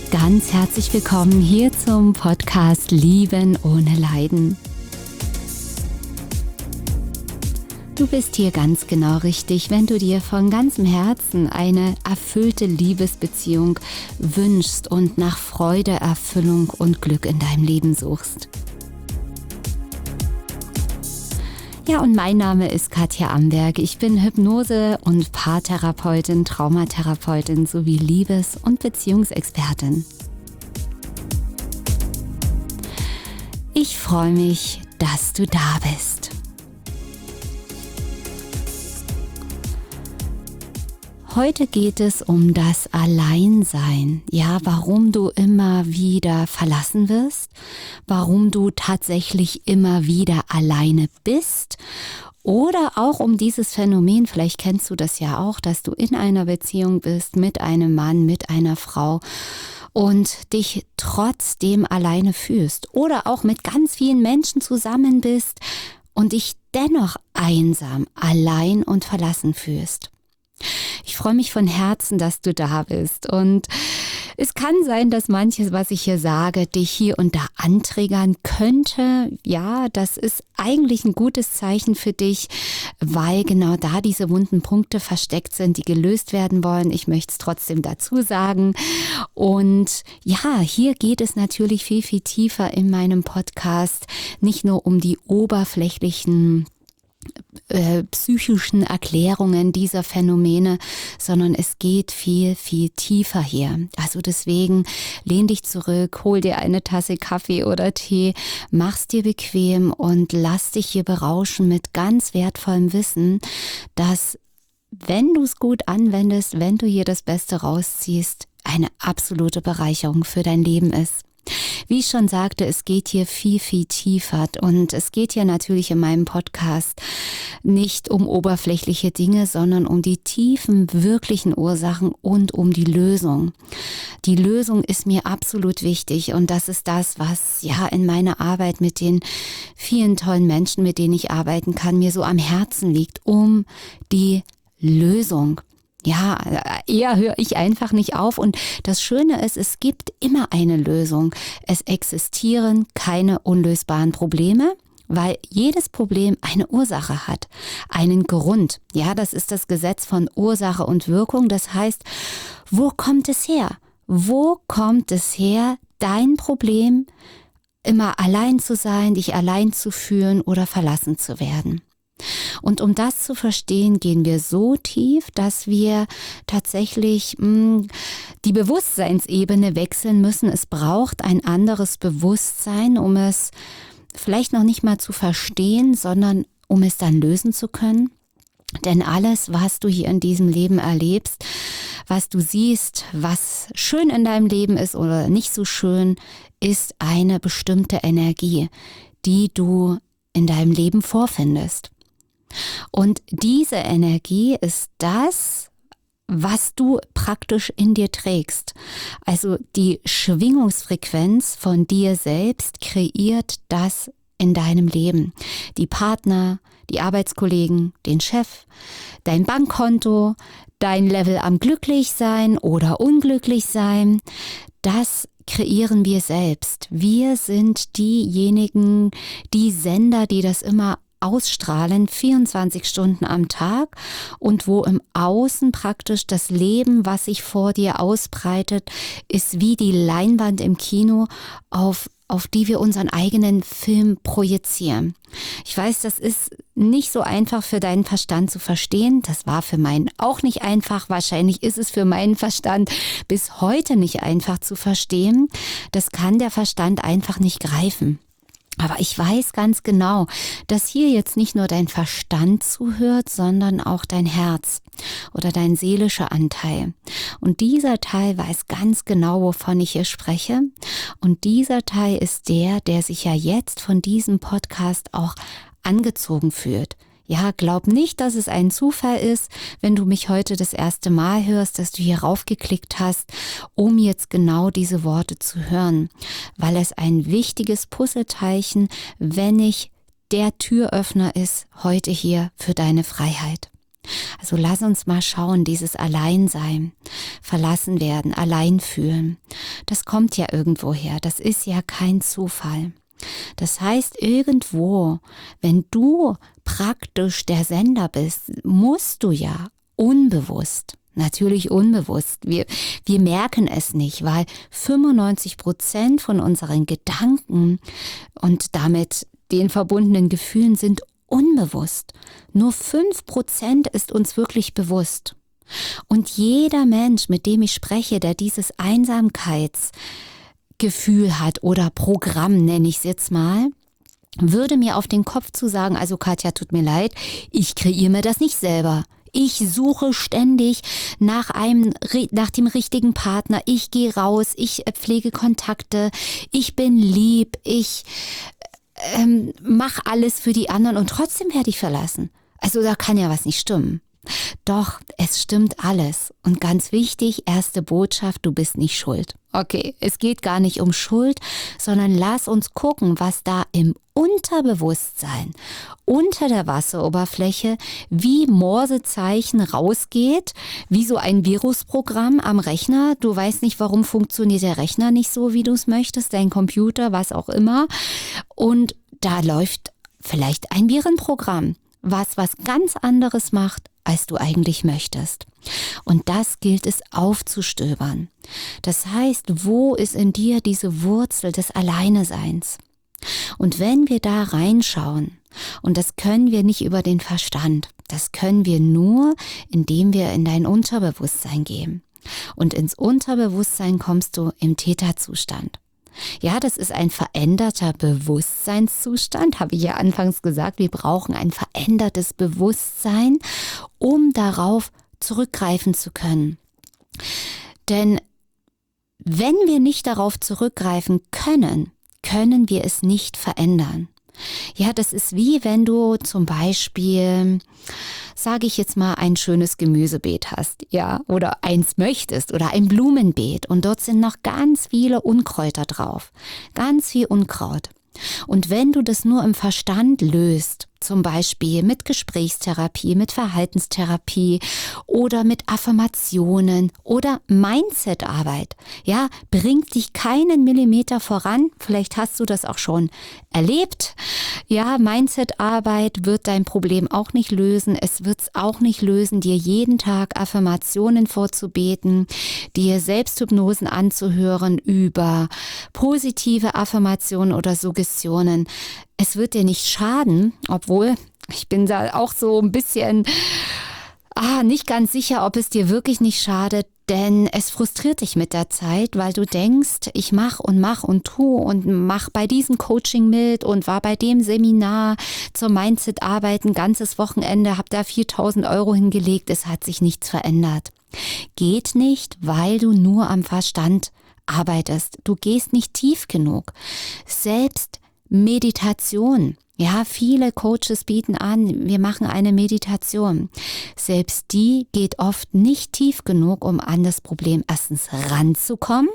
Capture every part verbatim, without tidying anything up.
Ganz herzlich willkommen hier zum Podcast Lieben ohne Leiden. Du bist hier ganz genau richtig, wenn du dir von ganzem Herzen eine erfüllte Liebesbeziehung wünschst und nach Freude, Erfüllung und Glück in deinem Leben suchst. Ja, und mein Name ist Katja Amberg. Ich bin Hypnose- und Paartherapeutin, Traumatherapeutin sowie Liebes- und Beziehungsexpertin. Ich freue mich, dass du da bist. Heute geht es um das Alleinsein. Ja, warum du immer wieder verlassen wirst, warum du tatsächlich immer wieder alleine bist oder auch um dieses Phänomen, vielleicht kennst du das ja auch, dass du in einer Beziehung bist mit einem Mann, mit einer Frau und dich trotzdem alleine fühlst oder auch mit ganz vielen Menschen zusammen bist und dich dennoch einsam, allein und verlassen fühlst. Ich freue mich von Herzen, dass du da bist, und es kann sein, dass manches, was ich hier sage, dich hier und da antriggern könnte. Ja, das ist eigentlich ein gutes Zeichen für dich, weil genau da diese wunden Punkte versteckt sind, die gelöst werden wollen. Ich möchte es trotzdem dazu sagen. Und ja, hier geht es natürlich viel, viel tiefer in meinem Podcast, nicht nur um die oberflächlichen Äh, psychischen Erklärungen dieser Phänomene, sondern es geht viel, viel tiefer hier. Also deswegen lehn dich zurück, hol dir eine Tasse Kaffee oder Tee, mach's dir bequem und lass dich hier berauschen mit ganz wertvollem Wissen, dass, wenn du es gut anwendest, wenn du hier das Beste rausziehst, eine absolute Bereicherung für dein Leben ist. Wie ich schon sagte, es geht hier viel, viel tiefer, und es geht hier natürlich in meinem Podcast nicht um oberflächliche Dinge, sondern um die tiefen, wirklichen Ursachen und um die Lösung. Die Lösung ist mir absolut wichtig, und das ist das, was ja in meiner Arbeit mit den vielen tollen Menschen, mit denen ich arbeiten kann, mir so am Herzen liegt, um die Lösung. Ja, eher höre ich einfach nicht auf, und das Schöne ist, es gibt immer eine Lösung. Es existieren keine unlösbaren Probleme, weil jedes Problem eine Ursache hat, einen Grund. Ja, das ist das Gesetz von Ursache und Wirkung. Das heißt, wo kommt es her? Wo kommt es her, dein Problem, immer allein zu sein, dich allein zu fühlen oder verlassen zu werden? Und um das zu verstehen, gehen wir so tief, dass wir tatsächlich mh, die Bewusstseinsebene wechseln müssen. Es braucht ein anderes Bewusstsein, um es vielleicht noch nicht mal zu verstehen, sondern um es dann lösen zu können. Denn alles, was du hier in diesem Leben erlebst, was du siehst, was schön in deinem Leben ist oder nicht so schön, ist eine bestimmte Energie, die du in deinem Leben vorfindest. Und diese Energie ist das, was du praktisch in dir trägst. Also die Schwingungsfrequenz von dir selbst kreiert das in deinem Leben. Die Partner, die Arbeitskollegen, den Chef, dein Bankkonto, dein Level am Glücklichsein oder Unglücklichsein, das kreieren wir selbst. Wir sind diejenigen, die Sender, die das immer ausstrahlen, vierundzwanzig Stunden am Tag, und wo im Außen praktisch das Leben, was sich vor dir ausbreitet, ist wie die Leinwand im Kino, auf, auf die wir unseren eigenen Film projizieren. Ich weiß, das ist nicht so einfach für deinen Verstand zu verstehen. Das war für meinen auch nicht einfach. Wahrscheinlich ist es für meinen Verstand bis heute nicht einfach zu verstehen. Das kann der Verstand einfach nicht greifen. Aber ich weiß ganz genau, dass hier jetzt nicht nur dein Verstand zuhört, sondern auch dein Herz oder dein seelischer Anteil. Und dieser Teil weiß ganz genau, wovon ich hier spreche. Und dieser Teil ist der, der sich ja jetzt von diesem Podcast auch angezogen fühlt. Ja, glaub nicht, dass es ein Zufall ist, wenn du mich heute das erste Mal hörst, dass du hier raufgeklickt hast, um jetzt genau diese Worte zu hören, weil es ein wichtiges Puzzleteilchen, wenn nicht der Türöffner ist, heute hier für deine Freiheit. Also lass uns mal schauen, dieses Alleinsein, verlassen werden, allein fühlen. das kommt ja irgendwo her. Das ist ja kein Zufall. Das heißt, irgendwo, wenn du praktisch der Sender bist, musst du ja unbewusst, natürlich unbewusst, wir, wir merken es nicht, weil fünfundneunzig Prozent von unseren Gedanken und damit den verbundenen Gefühlen sind unbewusst. Nur fünf Prozent ist uns wirklich bewusst. Und jeder Mensch, mit dem ich spreche, der dieses Einsamkeitsgefühl hat oder Programm, nenne ich es jetzt mal, würde mir auf den Kopf zu sagen, also Katja, tut mir leid, ich kreiere mir das nicht selber. Ich suche ständig nach einem, nach dem richtigen Partner. Ich gehe raus, ich pflege Kontakte, ich bin lieb, ich ähm, mache alles für die anderen und trotzdem werde ich verlassen. Also da kann ja was nicht stimmen. Doch, es stimmt alles. Und ganz wichtig, erste Botschaft, du bist nicht schuld. Okay, es geht gar nicht um Schuld, sondern lass uns gucken, was da im Unterbewusstsein, unter der Wasseroberfläche, wie Morsezeichen rausgeht, wie so ein Virusprogramm am Rechner. Du weißt nicht, warum funktioniert der Rechner nicht so, wie du es möchtest, dein Computer, was auch immer. Und da läuft vielleicht ein Virenprogramm, was was ganz anderes macht, als du eigentlich möchtest. Und das gilt es aufzustöbern. Das heißt, wo ist in dir diese Wurzel des Alleineseins? Und wenn wir da reinschauen, und das können wir nicht über den Verstand, das können wir nur, indem wir in dein Unterbewusstsein gehen. Und ins Unterbewusstsein kommst du im Theta-Zustand. Ja, das ist ein veränderter Bewusstseinszustand, habe ich ja anfangs gesagt. Wir brauchen ein verändertes Bewusstsein, um darauf zurückgreifen zu können. Denn wenn wir nicht darauf zurückgreifen können, können wir es nicht verändern. Ja, das ist wie wenn du zum Beispiel, sage ich jetzt mal, ein schönes Gemüsebeet hast, ja, oder eins möchtest oder ein Blumenbeet und dort sind noch ganz viele Unkräuter drauf, ganz viel Unkraut. Und wenn du das nur im Verstand löst, zum Beispiel mit Gesprächstherapie, mit Verhaltenstherapie oder mit Affirmationen oder Mindsetarbeit, ja, bringt dich keinen Millimeter voran. Vielleicht hast du das auch schon erlebt. Ja, Mindsetarbeit wird dein Problem auch nicht lösen. Es wird es auch nicht lösen, dir jeden Tag Affirmationen vorzubeten, dir Selbsthypnosen anzuhören über positive Affirmationen oder Suggestionen. Es wird dir nicht schaden, obwohl ich bin da auch so ein bisschen ah, nicht ganz sicher, ob es dir wirklich nicht schadet, denn es frustriert dich mit der Zeit, weil du denkst, ich mach und mach und tu und mach bei diesem Coaching mit und war bei dem Seminar zur Mindset-Arbeit ein ganzes Wochenende, habe da viertausend Euro hingelegt, es hat sich nichts verändert. Geht nicht, weil du nur am Verstand arbeitest. Du gehst nicht tief genug. Selbst Meditation. Ja, viele Coaches bieten an, wir machen eine Meditation. Selbst die geht oft nicht tief genug, um an das Problem erstens ranzukommen.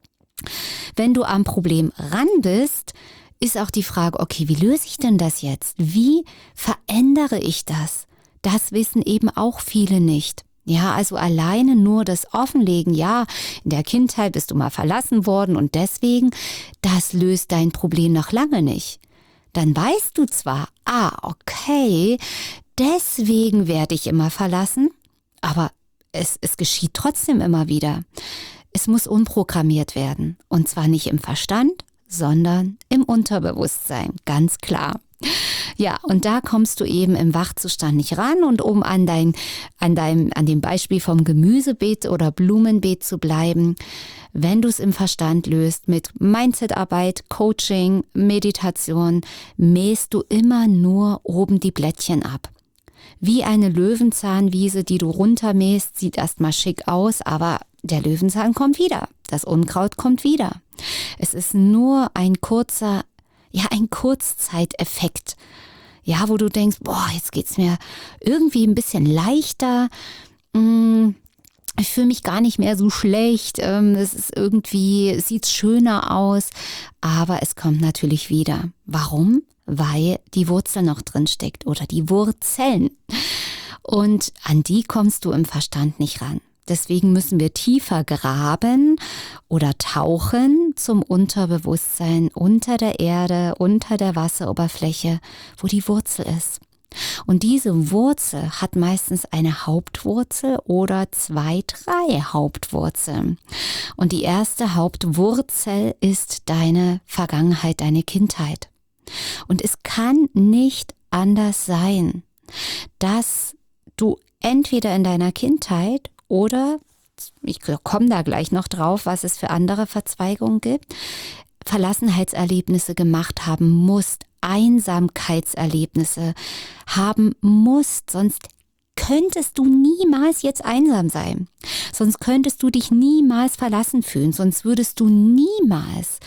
Wenn du am Problem ran bist, ist auch die Frage, okay, wie löse ich denn das jetzt? Wie verändere ich das? Das wissen eben auch viele nicht. Ja, also alleine nur das Offenlegen, ja, in der Kindheit bist du mal verlassen worden und deswegen, das löst dein Problem noch lange nicht. Dann weißt du zwar, ah, okay, deswegen werde ich immer verlassen, aber es, es geschieht trotzdem immer wieder. Es muss umprogrammiert werden und zwar nicht im Verstand, sondern im Unterbewusstsein, ganz klar. Ja, und da kommst du eben im Wachzustand nicht ran und um an dein, an deinem, an dem Beispiel vom Gemüsebeet oder Blumenbeet zu bleiben, wenn du es im Verstand löst mit Mindsetarbeit, Coaching, Meditation, mähst du immer nur oben die Blättchen ab. Wie eine Löwenzahnwiese, die du runtermähst, sieht erstmal schick aus, aber der Löwenzahn kommt wieder, das Unkraut kommt wieder. Es ist nur ein kurzer Ja, ein Kurzzeiteffekt, ja, wo du denkst, boah, jetzt geht's mir irgendwie ein bisschen leichter, ich fühle mich gar nicht mehr so schlecht, es ist irgendwie, es sieht schöner aus, aber es kommt natürlich wieder. Warum? Weil die Wurzel noch drin steckt oder die Wurzeln und an die kommst du im Verstand nicht ran. Deswegen müssen wir tiefer graben oder tauchen zum Unterbewusstsein unter der Erde, unter der Wasseroberfläche, wo die Wurzel ist. Und diese Wurzel hat meistens eine Hauptwurzel oder zwei, drei Hauptwurzeln. Und die erste Hauptwurzel ist deine Vergangenheit, deine Kindheit. Und es kann nicht anders sein, dass du entweder in deiner Kindheit oder, ich komme da gleich noch drauf, was es für andere Verzweigungen gibt, Verlassenheitserlebnisse gemacht haben musst, Einsamkeitserlebnisse haben musst, sonst könntest du niemals jetzt einsam sein. Sonst könntest du dich niemals verlassen fühlen, sonst würdest du niemals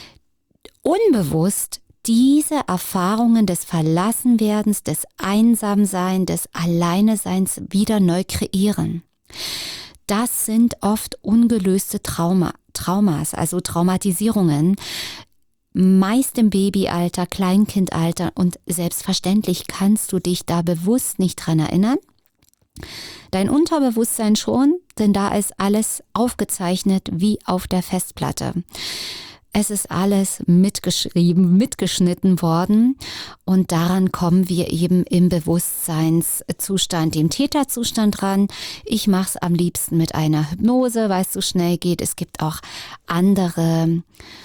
unbewusst diese Erfahrungen des Verlassenwerdens, des Einsamseins, des Alleineseins wieder neu kreieren. Das sind oft ungelöste Trauma, Traumas, also Traumatisierungen, meist im Babyalter, Kleinkindalter, und selbstverständlich kannst du dich da bewusst nicht dran erinnern. Dein Unterbewusstsein schon, denn da ist alles aufgezeichnet wie auf der Festplatte. Es ist alles mitgeschrieben, mitgeschnitten worden und daran kommen wir eben im Bewusstseinszustand, dem Täterzustand ran. Ich mache es am liebsten mit einer Hypnose, weil es so schnell geht. Es gibt auch andere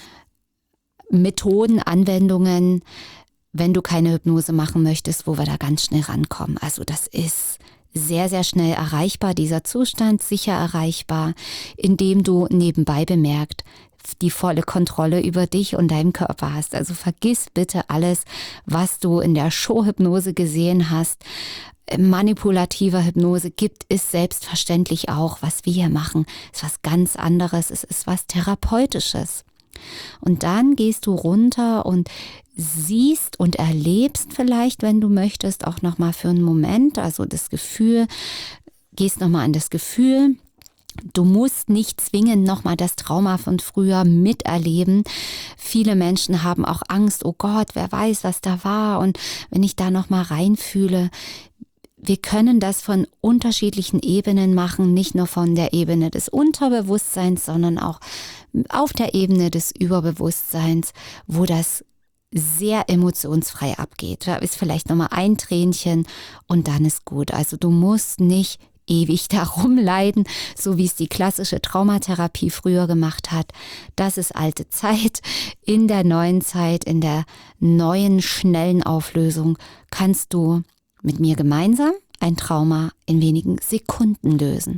Methoden, Anwendungen, wenn du keine Hypnose machen möchtest, wo wir da ganz schnell rankommen. Also das ist sehr, sehr schnell erreichbar, dieser Zustand, sicher erreichbar, indem du nebenbei bemerkt die volle Kontrolle über dich und deinen Körper hast. Also vergiss bitte alles, was du in der Showhypnose gesehen hast. Manipulativer Hypnose gibt es selbstverständlich auch. Was wir hier machen, ist was ganz anderes. Es ist was Therapeutisches. Und dann gehst du runter und siehst und erlebst vielleicht, wenn du möchtest, auch nochmal für einen Moment, also das Gefühl, gehst nochmal an das Gefühl. Du musst nicht zwingend nochmal das Trauma von früher miterleben. Viele Menschen haben auch Angst, oh Gott, wer weiß, was da war, und wenn ich da nochmal reinfühle. Wir können das von unterschiedlichen Ebenen machen, nicht nur von der Ebene des Unterbewusstseins, sondern auch auf der Ebene des Überbewusstseins, wo das sehr emotionsfrei abgeht. Da ist vielleicht nochmal ein Tränchen und dann ist gut. Also du musst nicht ewig darum leiden, so wie es die klassische Traumatherapie früher gemacht hat. Das ist alte Zeit. In der neuen Zeit, in der neuen, schnellen Auflösung kannst du mit mir gemeinsam ein Trauma in wenigen Sekunden lösen.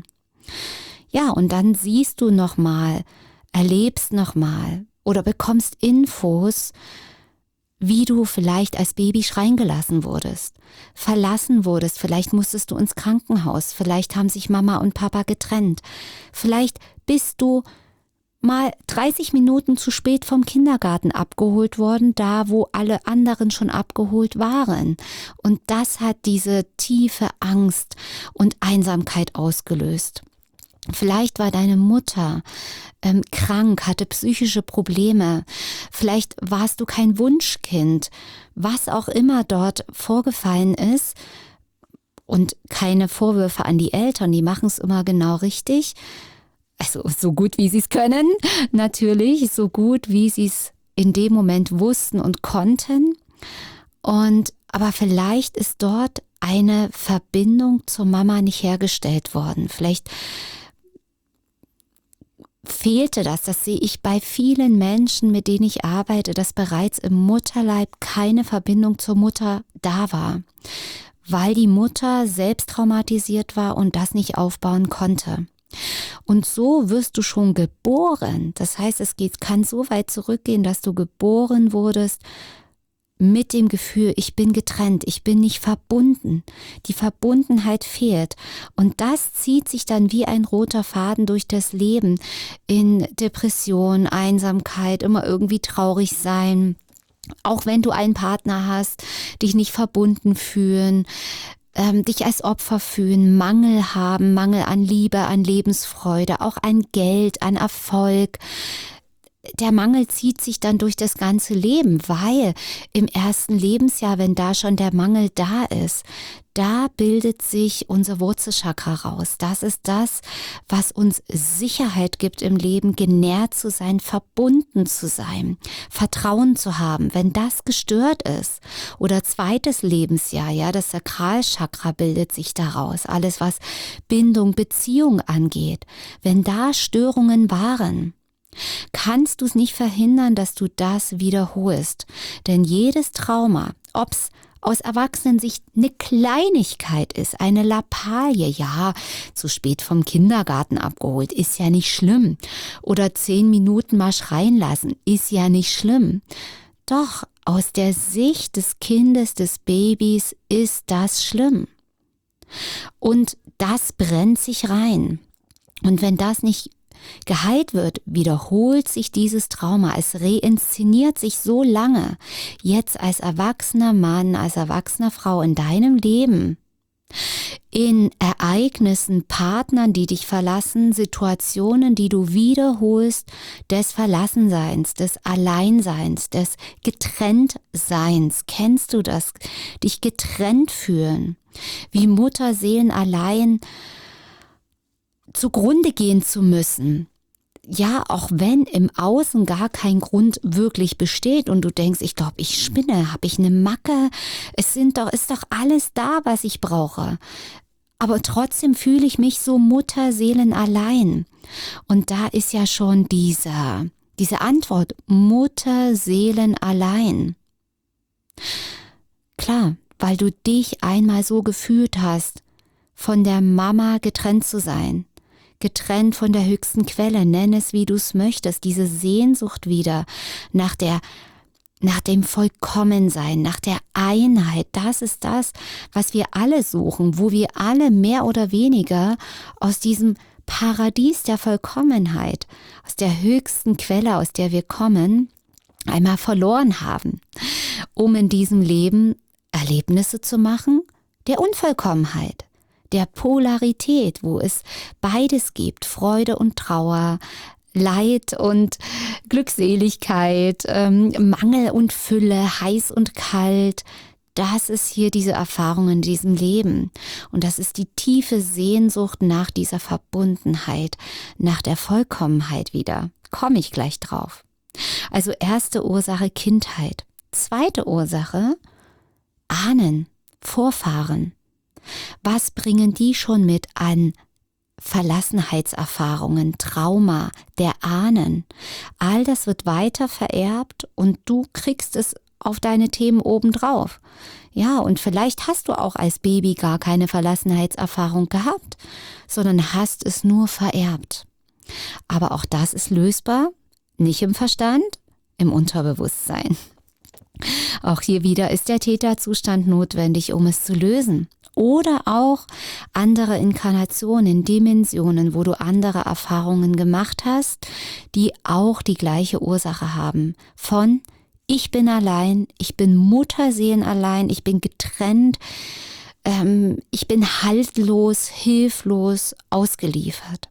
Ja, und dann siehst du nochmal, erlebst nochmal oder bekommst Infos, wie du vielleicht als Baby schreien gelassen wurdest, verlassen wurdest, vielleicht musstest du ins Krankenhaus, vielleicht haben sich Mama und Papa getrennt, vielleicht bist du mal dreißig Minuten zu spät vom Kindergarten abgeholt worden, da wo alle anderen schon abgeholt waren. Und das hat diese tiefe Angst und Einsamkeit ausgelöst. Vielleicht war deine Mutter ähm, krank, hatte psychische Probleme. Vielleicht warst du kein Wunschkind. Was auch immer dort vorgefallen ist. Und keine Vorwürfe an die Eltern, die machen es immer genau richtig. Also so gut, wie sie es können, natürlich, so gut, wie sie es in dem Moment wussten und konnten. Und aber vielleicht ist dort eine Verbindung zur Mama nicht hergestellt worden. Vielleicht fehlte das, das sehe ich bei vielen Menschen, mit denen ich arbeite, dass bereits im Mutterleib keine Verbindung zur Mutter da war, weil die Mutter selbst traumatisiert war und das nicht aufbauen konnte. Und so wirst du schon geboren. Das heißt, es geht, kann so weit zurückgehen, dass du geboren wurdest mit dem Gefühl, ich bin getrennt, ich bin nicht verbunden. Die Verbundenheit fehlt. Und das zieht sich dann wie ein roter Faden durch das Leben in Depression, Einsamkeit, immer irgendwie traurig sein. Auch wenn du einen Partner hast, dich nicht verbunden fühlen, ähm, dich als Opfer fühlen, Mangel haben, Mangel an Liebe, an Lebensfreude, auch an Geld, an Erfolg. Der Mangel zieht sich dann durch das ganze Leben, weil im ersten Lebensjahr, wenn da schon der Mangel da ist, Da bildet sich unser Wurzelchakra raus. Das ist das, was uns Sicherheit gibt im Leben, genährt zu sein, verbunden zu sein, Vertrauen zu haben. Wenn das gestört ist oder zweites Lebensjahr, ja, das Sakralchakra bildet sich daraus. Alles, was Bindung, Beziehung angeht. Wenn da Störungen waren, kannst du es nicht verhindern, dass du das wiederholst. Denn jedes Trauma, ob es aus Erwachsenensicht eine Kleinigkeit ist, eine Lappalie, ja, zu spät vom Kindergarten abgeholt, ist ja nicht schlimm. Oder zehn Minuten mal schreien lassen, ist ja nicht schlimm. Doch aus der Sicht des Kindes, des Babys ist das schlimm. Und das brennt sich rein. Und wenn das nicht geheilt wird, wiederholt sich dieses Trauma. Es reinszeniert sich so lange. Jetzt als erwachsener Mann, als erwachsene Frau in deinem Leben. In Ereignissen, Partnern, die dich verlassen, Situationen, die du wiederholst, des Verlassenseins, des Alleinseins, des Getrenntseins. Kennst du das? Dich getrennt fühlen. Wie Mutterseelen allein zugrunde gehen zu müssen. Ja, auch wenn im Außen gar kein Grund wirklich besteht und du denkst, ich glaube, ich spinne, habe ich eine Macke, es sind doch, ist doch alles da, was ich brauche. Aber trotzdem fühle ich mich so Mutterseelen allein. Und da ist ja schon diese, diese Antwort, Mutterseelen allein. Klar, weil du dich einmal so gefühlt hast, von der Mama getrennt zu sein. Getrennt von der höchsten Quelle, nenn es wie du es möchtest, diese Sehnsucht wieder nach der, nach dem Vollkommensein, nach der Einheit, das ist das, was wir alle suchen, wo wir alle mehr oder weniger aus diesem Paradies der Vollkommenheit, aus der höchsten Quelle, aus der wir kommen, einmal verloren haben, um in diesem Leben Erlebnisse zu machen, der Unvollkommenheit. Der Polarität, wo es beides gibt, Freude und Trauer, Leid und Glückseligkeit, ähm, Mangel und Fülle, heiß und kalt. Das ist hier diese Erfahrung in diesem Leben. Und das ist die tiefe Sehnsucht nach dieser Verbundenheit, nach der Vollkommenheit wieder. Komme ich gleich drauf. Also erste Ursache Kindheit. Zweite Ursache Ahnen, Vorfahren. Was bringen die schon mit an Verlassenheitserfahrungen, Trauma, der Ahnen? All das wird weiter vererbt und du kriegst es auf deine Themen obendrauf. Ja, und vielleicht hast du auch als Baby gar keine Verlassenheitserfahrung gehabt, sondern hast es nur vererbt. Aber auch das ist lösbar, nicht im Verstand, im Unterbewusstsein. Auch hier wieder ist der Täterzustand notwendig, um es zu lösen. Oder auch andere Inkarnationen, Dimensionen, wo du andere Erfahrungen gemacht hast, die auch die gleiche Ursache haben. Von ich bin allein, ich bin Mutterseelen allein, ich bin getrennt, ähm, ich bin haltlos, hilflos, ausgeliefert.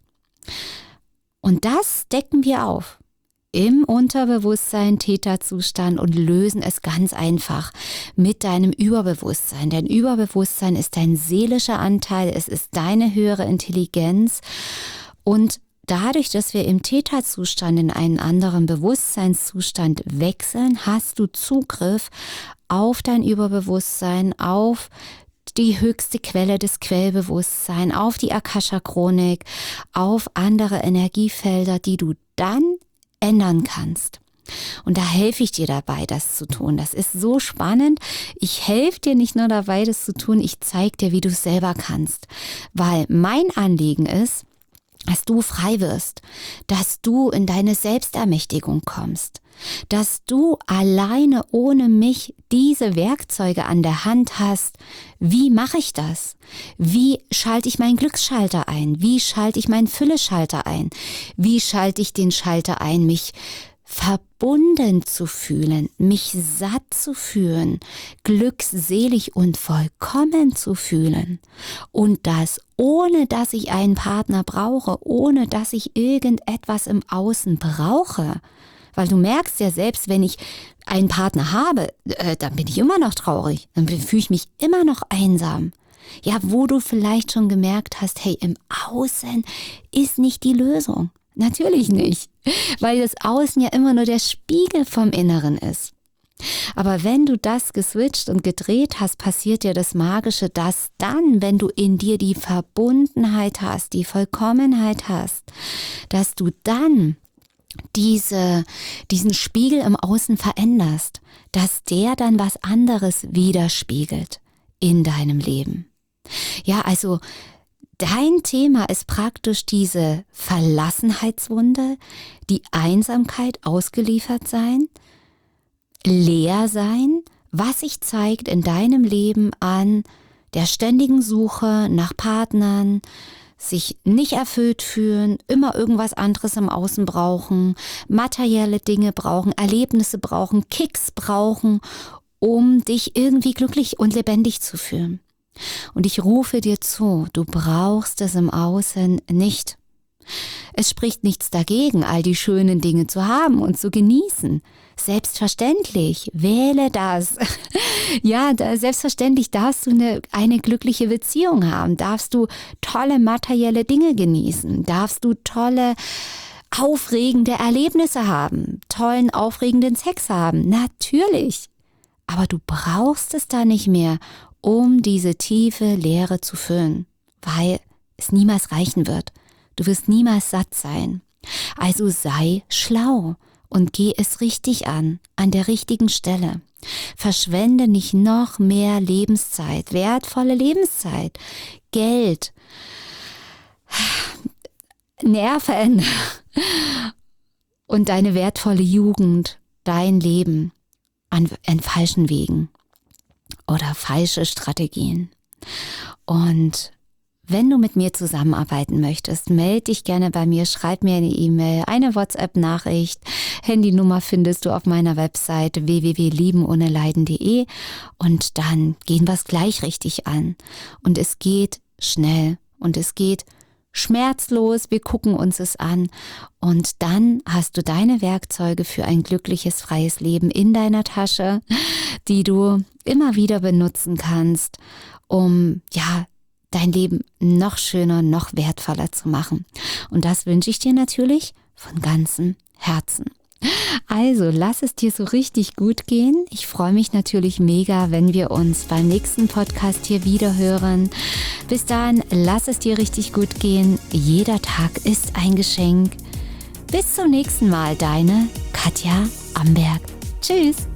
Und das decken wir auf. Im Unterbewusstsein, Täterzustand und lösen es ganz einfach mit deinem Überbewusstsein. Dein Überbewusstsein ist dein seelischer Anteil, es ist deine höhere Intelligenz und dadurch, dass wir im Täterzustand in einen anderen Bewusstseinszustand wechseln, hast du Zugriff auf dein Überbewusstsein, auf die höchste Quelle des Quellbewusstseins, auf die Akasha-Chronik, auf andere Energiefelder, die du dann ändern kannst. Und da helfe ich dir dabei, das zu tun. Das ist so spannend. Ich helfe dir nicht nur dabei, das zu tun, ich zeige dir, wie du es selber kannst. Weil mein Anliegen ist, dass du frei wirst, dass du in deine Selbstermächtigung kommst, dass du alleine ohne mich diese Werkzeuge an der Hand hast. Wie mache ich das? Wie schalte ich meinen Glücksschalter ein? Wie schalte ich meinen Fülleschalter ein? Wie schalte ich den Schalter ein, mich verbunden zu fühlen, mich satt zu fühlen, glückselig und vollkommen zu fühlen und das ohne, dass ich einen Partner brauche, ohne dass ich irgendetwas im Außen brauche. Weil du merkst ja selbst, wenn ich einen Partner habe, äh, dann bin ich immer noch traurig, dann fühle ich mich immer noch einsam. Ja, wo du vielleicht schon gemerkt hast, hey, im Außen ist nicht die Lösung. Natürlich nicht, weil das Außen ja immer nur der Spiegel vom Inneren ist. Aber wenn du das geswitcht und gedreht hast, passiert dir das Magische, dass dann, wenn du in dir die Verbundenheit hast, die Vollkommenheit hast, dass du dann diese, diesen Spiegel im Außen veränderst, dass der dann was anderes widerspiegelt in deinem Leben. Ja, also dein Thema ist praktisch diese Verlassenheitswunde, die Einsamkeit, ausgeliefert sein, leer sein, was sich zeigt in deinem Leben an der ständigen Suche nach Partnern, sich nicht erfüllt fühlen, immer irgendwas anderes im Außen brauchen, materielle Dinge brauchen, Erlebnisse brauchen, Kicks brauchen, um dich irgendwie glücklich und lebendig zu fühlen. Und ich rufe dir zu, du brauchst es im Außen nicht. Es spricht nichts dagegen, all die schönen Dinge zu haben und zu genießen. Selbstverständlich, wähle das. Ja, da, selbstverständlich darfst du eine, eine glückliche Beziehung haben, darfst du tolle materielle Dinge genießen, darfst du tolle, aufregende Erlebnisse haben, tollen, aufregenden Sex haben, natürlich. Aber du brauchst es da nicht mehr, um diese tiefe Leere zu füllen, weil es niemals reichen wird. Du wirst niemals satt sein. Also sei schlau und geh es richtig an, an der richtigen Stelle. Verschwende nicht noch mehr Lebenszeit, wertvolle Lebenszeit, Geld, Nerven und deine wertvolle Jugend, dein Leben an, an falschen Wegen oder falsche Strategien. Und wenn du mit mir zusammenarbeiten möchtest, melde dich gerne bei mir, schreib mir eine E-Mail, eine WhatsApp-Nachricht. Handynummer findest du auf meiner Website w w w punkt lieben ohne leiden punkt de und dann gehen wir es gleich richtig an. Und es geht schnell und es geht schmerzlos, wir gucken uns es an und dann hast du deine Werkzeuge für ein glückliches, freies Leben in deiner Tasche, die du immer wieder benutzen kannst, um ja dein Leben noch schöner, noch wertvoller zu machen. Und das wünsche ich dir natürlich von ganzem Herzen. Also, lass es dir so richtig gut gehen. Ich freue mich natürlich mega, wenn wir uns beim nächsten Podcast hier wieder hören. Bis dahin, lass es dir richtig gut gehen. Jeder Tag ist ein Geschenk. Bis zum nächsten Mal, deine Katja Amberg. Tschüss.